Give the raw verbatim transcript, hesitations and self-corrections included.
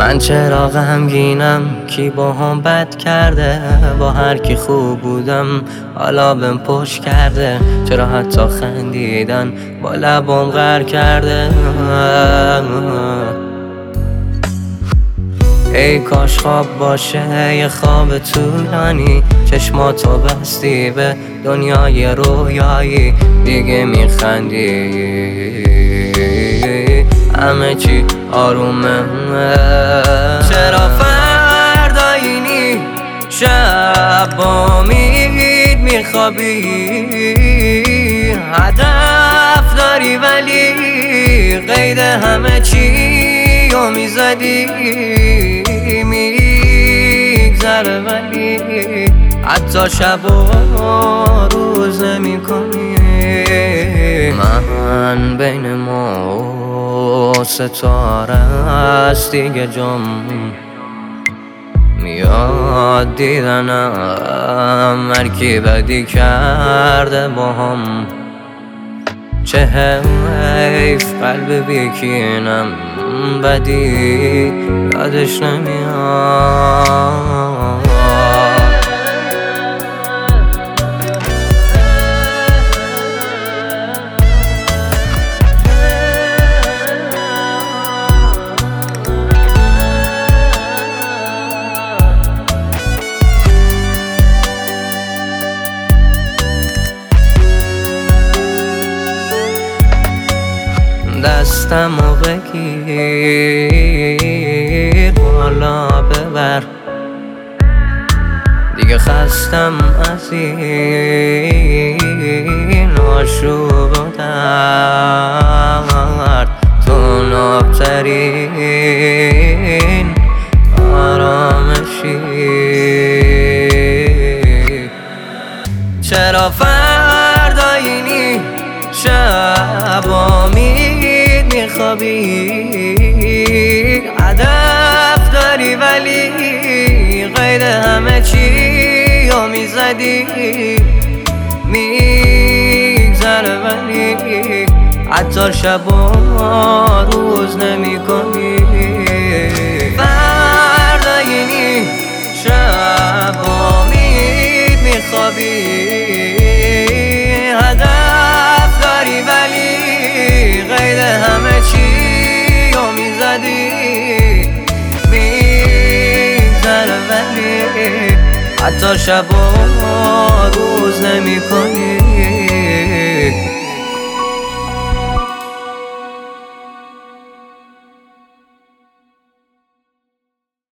من چرا غمگینم؟ کی با هم بد کرده؟ با هر کی خوب بودم حالا بهم پشت کرده. چرا حتی خندیدن با لبام غر کرده؟ ای کاش خواب باشه یه خواب طولانی، چشماتو بستی به دنیای رویایی، دیگه میخندی همه چی آرومه. چرا فردایینی شب با امید میخوابی؟ هدف داری ولی قید همه چی رو میزدی، میگذره ولی حتی شب و روز نمی کنی. من بین ما و ستاره است دیگه جام میاد دیدنم، هر کی بدی کرده با هم. چه حیف قلب بیکینم بدی یادش نمیاد. دستمو بگیر بالا ببر، دیگه خستم از این آشوب و درد. تو نابترین آرامشی، چرا فردایینی شب امید میخوابی؟ هدف داری ولی قید همه چی رو میزدی، میگذره ولی حتی شب و روز نمی کنی. فردایینی شب امید میخوابی، هدف داری ولی قید همه چی رو میزدی، میگذره ولی حتی شب و روز